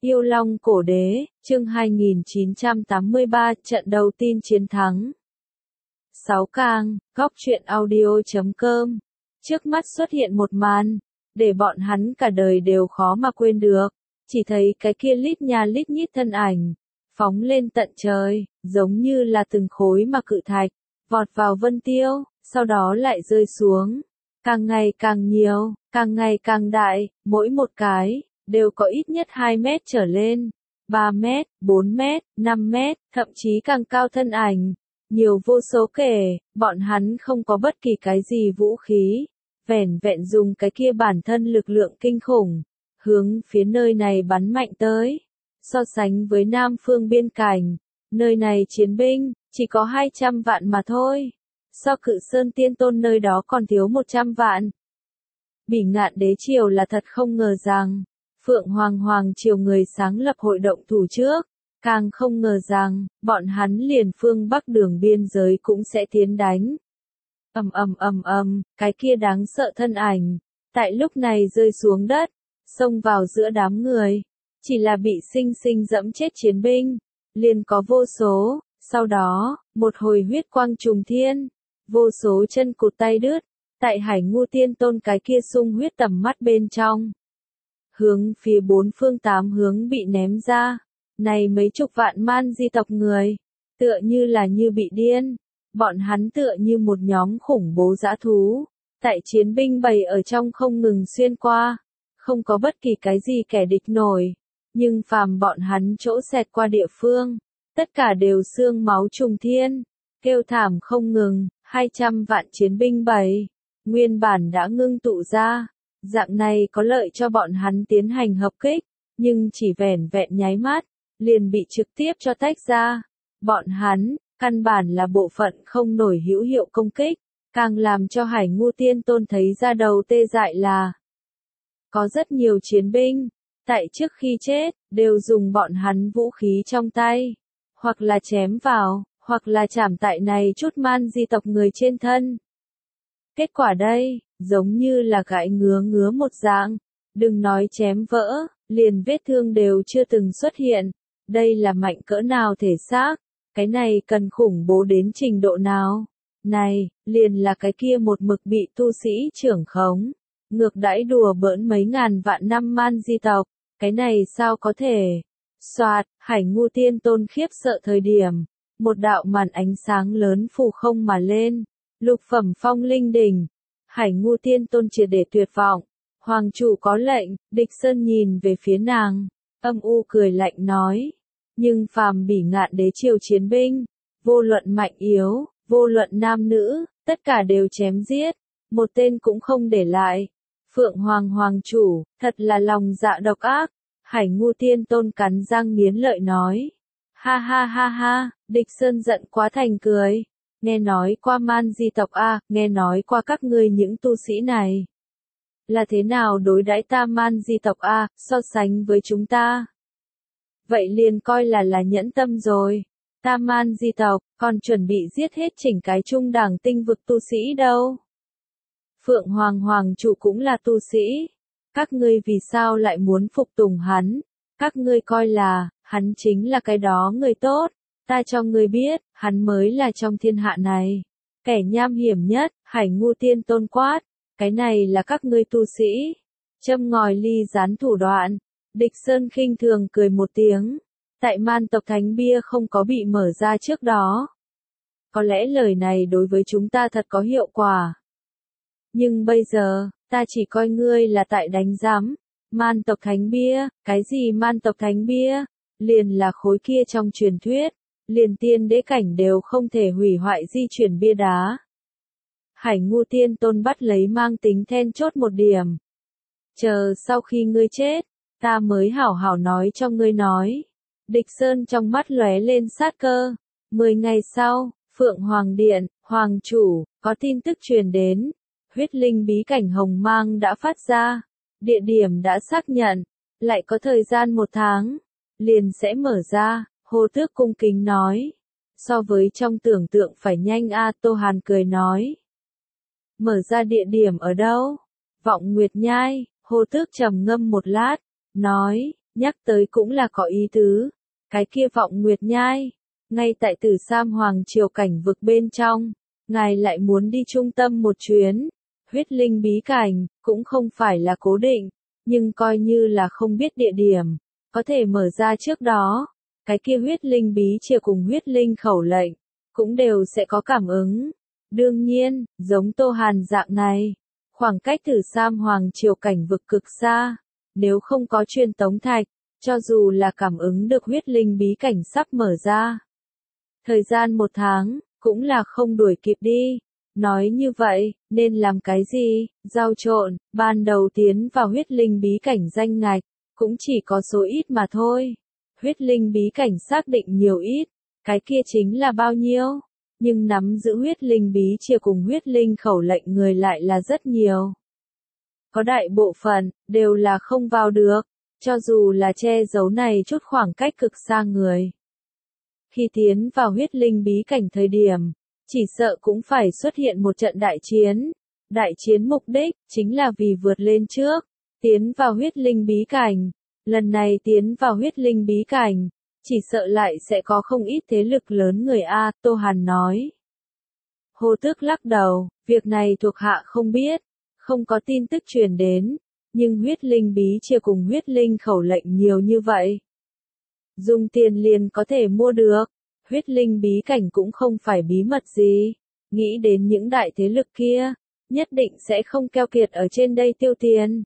Yêu Long Cổ Đế, chương 2983, trận đầu tin chiến thắng. 6 Cang, góc truyện audio.com. Trước mắt xuất hiện một màn, để bọn hắn cả đời đều khó mà quên được. Chỉ thấy cái kia lít nha lít nhít thân ảnh, phóng lên tận trời, giống như là từng khối mà cự thạch, vọt vào vân tiêu, sau đó lại rơi xuống. Càng ngày càng nhiều, càng ngày càng đại, mỗi một cái đều có ít nhất 2 mét trở lên, 3 mét, 4 mét, 5 mét, thậm chí càng cao thân ảnh. Nhiều vô số kể, bọn hắn không có bất kỳ cái gì vũ khí, vẻn vẹn dùng cái kia bản thân lực lượng kinh khủng, hướng phía nơi này bắn mạnh tới. So sánh với Nam Phương biên cảnh, nơi này chiến binh, chỉ có 200 vạn mà thôi. So Cự Sơn Tiên Tôn nơi đó còn thiếu 100 vạn. Bỉ Ngạn Đế Triều là thật không ngờ rằng, Phượng Hoàng Triều người sáng lập hội động thủ trước, càng không ngờ rằng, bọn hắn liền phương Bắc đường biên giới cũng sẽ tiến đánh. Cái kia đáng sợ thân ảnh, tại lúc này rơi xuống đất, xông vào giữa đám người, chỉ là bị sinh sinh dẫm chết chiến binh, liền có vô số, sau đó, một hồi huyết quang trùng thiên, vô số chân cụt tay đứt, tại Hải Ngu Tiên Tôn cái kia sung huyết tầm mắt bên trong. Hướng phía bốn phương tám hướng bị ném ra, này mấy chục vạn man di tộc người, tựa như là như bị điên, bọn hắn tựa như một nhóm khủng bố dã thú, tại chiến binh bầy ở trong không ngừng xuyên qua, không có bất kỳ cái gì kẻ địch nổi, nhưng phàm bọn hắn chỗ xẹt qua địa phương, tất cả đều xương máu trùng thiên, kêu thảm không ngừng. 200 vạn chiến binh bầy, nguyên bản đã ngưng tụ ra, dạng này có lợi cho bọn hắn tiến hành hợp kích, nhưng chỉ vẻn vẹn nháy mắt, liền bị trực tiếp cho tách ra. Bọn hắn, căn bản là bộ phận không nổi hữu hiệu công kích, càng làm cho Hải Ngu Tiên Tôn thấy ra đầu tê dại là có rất nhiều chiến binh, tại trước khi chết, đều dùng bọn hắn vũ khí trong tay, hoặc là chém vào, hoặc là chảm tại này chút man di tộc người trên thân. Kết quả đây, giống như là gãi ngứa một dạng, đừng nói chém vỡ, liền vết thương đều chưa từng xuất hiện. Đây là mạnh cỡ nào thể xác, cái này cần khủng bố đến trình độ nào. Này, liền là cái kia một mực bị tu sĩ trưởng khống, ngược đãi đùa bỡn mấy ngàn vạn năm man di tộc, cái này sao có thể. Soạt, Hải Ngu Tiên Tôn khiếp sợ thời điểm. Một đạo màn ánh sáng lớn phù không mà lên, lục phẩm phong linh đỉnh. Hải Ngu Tiên Tôn triệt để tuyệt vọng. Hoàng chủ có lệnh, Địch Sơn nhìn về phía nàng, âm u cười lạnh nói. Nhưng phàm Bỉ Ngạn Đế Triều chiến binh, vô luận mạnh yếu, vô luận nam nữ, tất cả đều chém giết, một tên cũng không để lại. Phượng Hoàng chủ, thật là lòng dạ độc ác. Hải Ngu Tiên Tôn cắn răng nghiến lợi nói. Ha, Địch Sơn giận quá thành cười. Nghe nói qua man di tộc a, nghe nói qua các ngươi những tu sĩ này. Là thế nào đối đãi ta man di tộc a, so sánh với chúng ta. Vậy liền coi là nhẫn tâm rồi. Ta man di tộc, còn chuẩn bị giết hết chỉnh cái trung đẳng tinh vực tu sĩ đâu. Phượng Hoàng chủ cũng là tu sĩ. Các ngươi vì sao lại muốn phục tùng hắn? Các ngươi coi là, hắn chính là cái đó người tốt. Ta cho ngươi biết, hắn mới là trong thiên hạ này. Kẻ nham hiểm nhất, Hải Ngu Tiên Tôn quát. Cái này là các ngươi tu sĩ. Châm ngòi ly gián thủ đoạn. Địch Sơn khinh thường cười một tiếng. Tại man tộc thánh bia không có bị mở ra trước đó. Có lẽ lời này đối với chúng ta thật có hiệu quả. Nhưng bây giờ, ta chỉ coi ngươi là tại đánh giám. Man tộc thánh bia, cái gì man tộc thánh bia? Liền là khối kia trong truyền thuyết, liền tiên đế cảnh đều không thể hủy hoại di chuyển bia đá. Hải Ngu Tiên Tôn bắt lấy mang tính then chốt một điểm. Chờ sau khi ngươi chết, ta mới hảo hảo nói cho ngươi nói. Địch Sơn trong mắt lóe lên sát cơ. 10 ngày sau, Phượng Hoàng Điện, Hoàng chủ, có tin tức truyền đến. Huyết linh bí cảnh hồng mang đã phát ra. Địa điểm đã xác nhận. Lại có thời gian 1 tháng. Liền sẽ mở ra, Hồ Tước cung kính nói. So với trong tưởng tượng phải nhanh a, Tô Hàn cười nói. Mở ra địa điểm ở đâu? Vọng Nguyệt Nhai, Hồ Tước trầm ngâm một lát, nói, nhắc tới cũng là có ý tứ. Cái kia Vọng Nguyệt Nhai, ngay tại Tử Sam Hoàng Triều cảnh vực bên trong, ngài lại muốn đi trung tâm một chuyến. Huyết linh bí cảnh, cũng không phải là cố định, nhưng coi như là không biết địa điểm, có thể mở ra trước đó. Cái kia huyết linh bí chia cùng huyết linh khẩu lệnh, cũng đều sẽ có cảm ứng. Đương nhiên, giống Tô Hàn dạng này, khoảng cách Tử Sam Hoàng Triều cảnh vực cực xa, nếu không có truyền tống thạch, cho dù là cảm ứng được huyết linh bí cảnh sắp mở ra. Thời gian 1 tháng, cũng là không đuổi kịp đi. Nói như vậy, nên làm cái gì? Giao trộn, ban đầu tiến vào huyết linh bí cảnh danh ngạch, cũng chỉ có số ít mà thôi. Huyết linh bí cảnh xác định nhiều ít, cái kia chính là bao nhiêu, nhưng nắm giữ huyết linh bí chia cùng huyết linh khẩu lệnh người lại là rất nhiều. Có đại bộ phận, đều là không vào được, cho dù là che giấu này chút khoảng cách cực xa người. Khi tiến vào huyết linh bí cảnh thời điểm, chỉ sợ cũng phải xuất hiện một trận đại chiến. Đại chiến mục đích, chính là vì vượt lên trước, tiến vào huyết linh bí cảnh. Lần này tiến vào huyết linh bí cảnh, chỉ sợ lại sẽ có không ít thế lực lớn người A, Tô Hàn nói. Hồ Tước lắc đầu, việc này thuộc hạ không biết, không có tin tức truyền đến, nhưng huyết linh bí chia cùng huyết linh khẩu lệnh nhiều như vậy. Dùng tiền liền có thể mua được, huyết linh bí cảnh cũng không phải bí mật gì, nghĩ đến những đại thế lực kia, nhất định sẽ không keo kiệt ở trên đây tiêu tiền.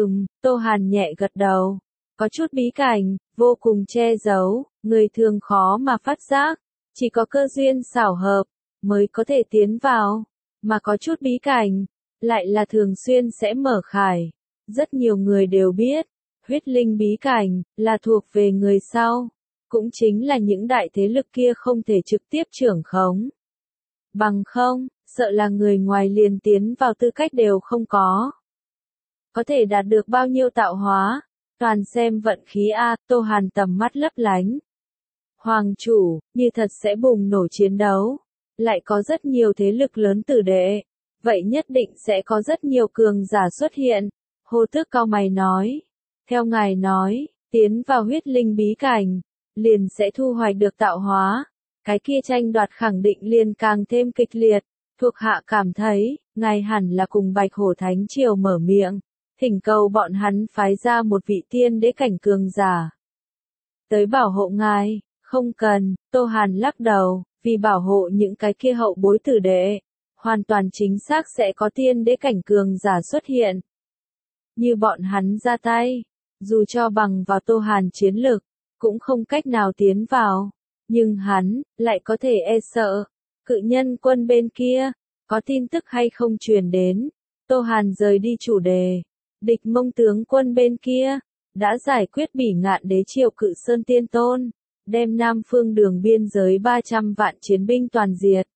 Tô Hàn nhẹ gật đầu. Có chút bí cảnh, vô cùng che giấu, người thường khó mà phát giác, chỉ có cơ duyên xảo hợp, mới có thể tiến vào, mà có chút bí cảnh, lại là thường xuyên sẽ mở khải. Rất nhiều người đều biết, huyết linh bí cảnh, là thuộc về người sau, cũng chính là những đại thế lực kia không thể trực tiếp trưởng khống. Bằng không, sợ là người ngoài liền tiến vào tư cách đều không có. Có thể đạt được bao nhiêu tạo hóa, toàn xem vận khí A, Tô Hàn tầm mắt lấp lánh. Hoàng chủ, như thật sẽ bùng nổ chiến đấu, lại có rất nhiều thế lực lớn tử đệ, vậy nhất định sẽ có rất nhiều cường giả xuất hiện. Hồ Tước cau mày nói, theo ngài nói, tiến vào huyết linh bí cảnh, liền sẽ thu hoạch được tạo hóa, cái kia tranh đoạt khẳng định liền càng thêm kịch liệt. Thuộc hạ cảm thấy, ngài hẳn là cùng Bạch Hổ Thánh Triều mở miệng, thỉnh cầu bọn hắn phái ra một vị tiên đế cảnh cường giả tới bảo hộ ngài. Không cần, Tô Hàn lắc đầu, vì bảo hộ những cái kia hậu bối tử đệ, hoàn toàn chính xác sẽ có tiên đế cảnh cường giả xuất hiện. Như bọn hắn ra tay, dù cho bằng vào Tô Hàn chiến lực, cũng không cách nào tiến vào, nhưng hắn lại có thể e sợ. Cự nhân quân bên kia, có tin tức hay không truyền đến? Tô Hàn rời đi chủ đề. Địch Mông tướng quân bên kia, đã giải quyết Bỉ Ngạn Đế Triều Cự Sơn Tiên Tôn, đem Nam Phương đường biên giới 300 vạn chiến binh toàn diệt.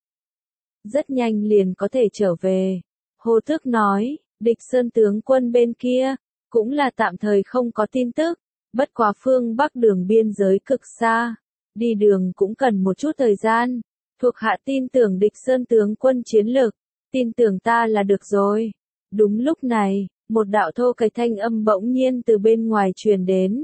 Rất nhanh liền có thể trở về. Hồ Tước nói, Địch Sơn tướng quân bên kia, cũng là tạm thời không có tin tức, bất quá phương Bắc đường biên giới cực xa, đi đường cũng cần một chút thời gian. Thuộc hạ tin tưởng Địch Sơn tướng quân chiến lực, tin tưởng ta là được rồi. Đúng lúc này, một đạo thô kệch thanh âm bỗng nhiên từ bên ngoài truyền đến.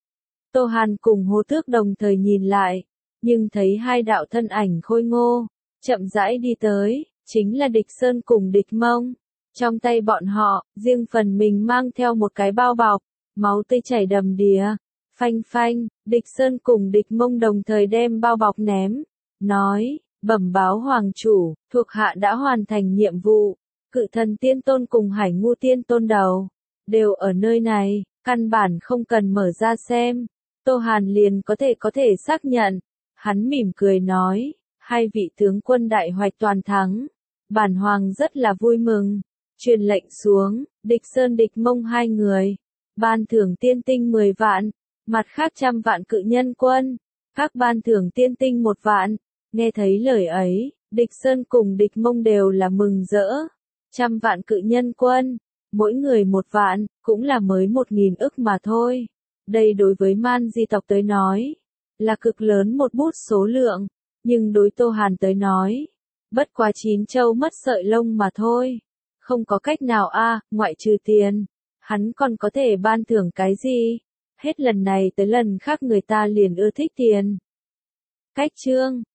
Tô Hàn cùng Hồ Tước đồng thời nhìn lại, nhưng thấy hai đạo thân ảnh khôi ngô, chậm rãi đi tới, chính là Địch Sơn cùng Địch Mông. Trong tay bọn họ, riêng phần mình mang theo một cái bao bọc, máu tươi chảy đầm đìa. Phanh phanh, Địch Sơn cùng Địch Mông đồng thời đem bao bọc ném, nói, bẩm báo hoàng chủ, thuộc hạ đã hoàn thành nhiệm vụ. Cự thần tiên tôn cùng Hải Ngu tiên tôn đầu, đều ở nơi này, căn bản không cần mở ra xem. Tô Hàn liền có thể xác nhận. Hắn mỉm cười nói, hai vị tướng quân đại hoạch toàn thắng. Bản hoàng rất là vui mừng. Truyền lệnh xuống, Địch Sơn Địch Mông hai người. Ban thưởng tiên tinh 10 vạn, mặt khác 100 vạn cự nhân quân. Các ban thưởng tiên tinh 1 vạn. Nghe thấy lời ấy, Địch Sơn cùng Địch Mông đều là mừng rỡ. 100 vạn cự nhân quân, mỗi người 1 vạn, cũng là mới 1.000 ức mà thôi. Đây đối với Man Di tộc tới nói, là cực lớn một bút số lượng, nhưng đối Tô Hàn tới nói, bất quá 9 châu mất sợi lông mà thôi. Không có cách nào a, ngoại trừ tiền, hắn còn có thể ban thưởng cái gì? Hết lần này tới lần khác người ta liền ưa thích tiền. Cách chương